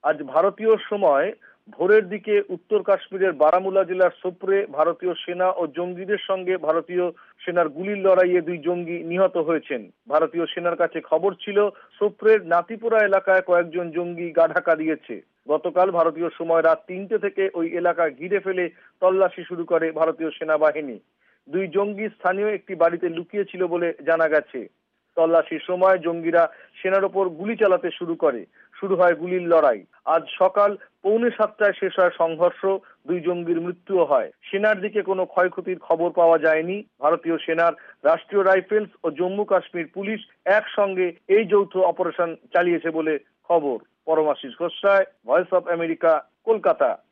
আজ ভারতীয় সময় ভোরের দিকে উত্তর কাশ্মীরের বারামুলা জেলার সোপরে ভারতীয় সেনা ও জঙ্গিদের সঙ্গে ভারতীয় সেনার গুলির লড়াইয়ে 2 জঙ্গি নিহত হয়েছেন। ভারতীয় সেনার কাছে খবর ছিল সোপরের নাতিপুরা এলাকায় কয়েকজন জঙ্গি গা ঢাকা দিয়েছে। গতকাল ভারতীয় সময় রাত 3টে থেকে ওই এলাকা ঘিরে ফেলে তল্লাশি শুরু করে ভারতীয় সেনাবাহিনী। 2 জঙ্গি স্থানীয় একটি বাড়িতে লুকিয়ে ছিল বলে জানা গেছে। তল্লাশির সময় জঙ্গিরা সেনার ওপর গুলি চালাতে শুরু করে। শুরু হয় গুলির লড়াই। আজ সকাল 6:45টায় শেষ হয় সংঘর্ষ। 2 জঙ্গির মৃত্যুও হয়। সেনার দিকে কোনো ক্ষয়ক্ষতির খবর পাওয়া যায়নি। ভারতীয় সেনার রাষ্ট্রীয় রাইফেলস ও জম্মু কাশ্মীর পুলিশ একসঙ্গে এই যৌথ অপারেশন চালিয়েছে বলে খবর। Parmashis Ghosh, voice of America, Kolkata.